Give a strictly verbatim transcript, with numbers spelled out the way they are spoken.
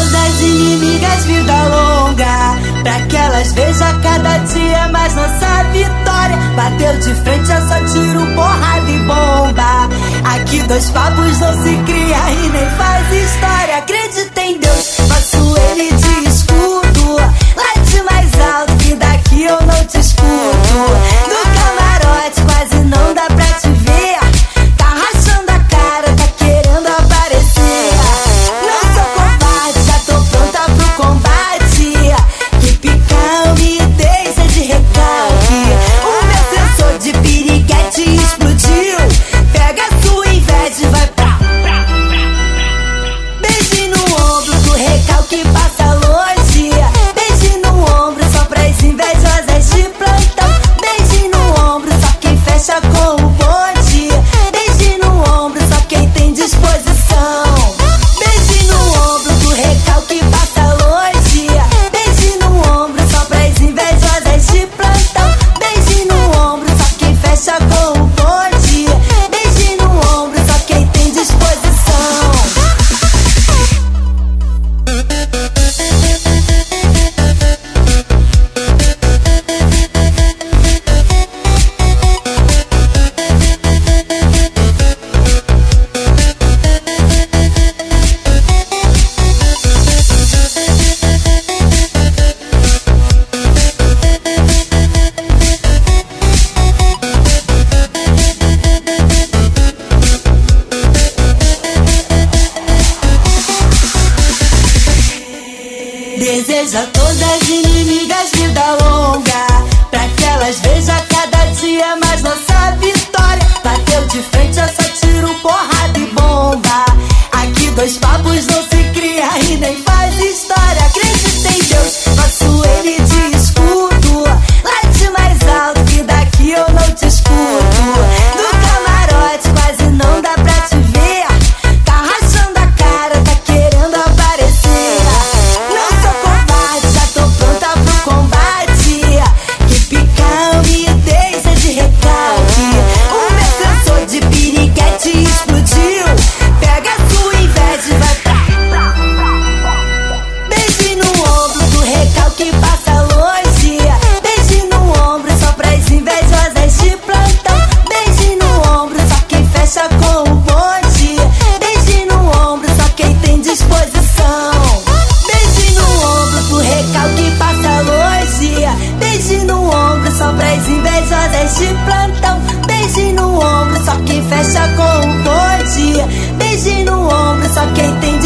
todas inimigas, vida longa, pra que elas vejam cada dia mais nossa vitória. Bateu de frente, é só tiro, porrada e bomba. Aqui dois papos não se cria e nem faz história. Acredita em Deus, faço ele de escudo. Late mais alto que daqui eu não te escuto. No camarote quase não dá pra te ver. Tá rachando a cara, tá querendo aparecer. Não sou covarde, já tô pronta pro combate. Que picão me deixa de recalque. O meu sensor de piriguete explodiu. Pega a sua inveja e vai pra beijo no ombro do recalque passa longe. Beijo no ombro só pras invejosas de plantão. Beijo no ombro só quem fecha com o bonde. Beijo no ombro só quem tem disposição. Beijo no ombro do recalque passa longe. Beijo no ombro só pras invejosas de plantão. Beijo no ombro só quem fecha com o bonde. Beijo no ombro só quem tem disposição. Desejo a todas inimigas vida longa, pra que elas vejam cada dia mais nossa vitória. Bateu de frente, é só tiro, porrada e bomba. Aqui dois papos não se cria e nem faz história. Acredita em Deus, faço ele de escudo. Late mais alto que daqui eu não te escuto. No camarote quase não dá pra te ver. Tá rachando a cara, tá querendo aparecer. Não sou covarde, já tô pronta pro combate. Que picão me deixa de recalque. O meu sensor de piriguete explodiu. Pega a sua inveja e vai pra beijo no ombro do recalque passa longe. Beijo no ombro só pras invejosas de plantão. Beijo no ombro só quem fecha com o bonde. Beijo no ombro só quem tem disposição. Beijo no ombro do recalque passa longe. Beijo no ombro só pras invejosas de plantão. Beijo no ombro só quem fecha com o bonde. Beijo no ombro só quem tem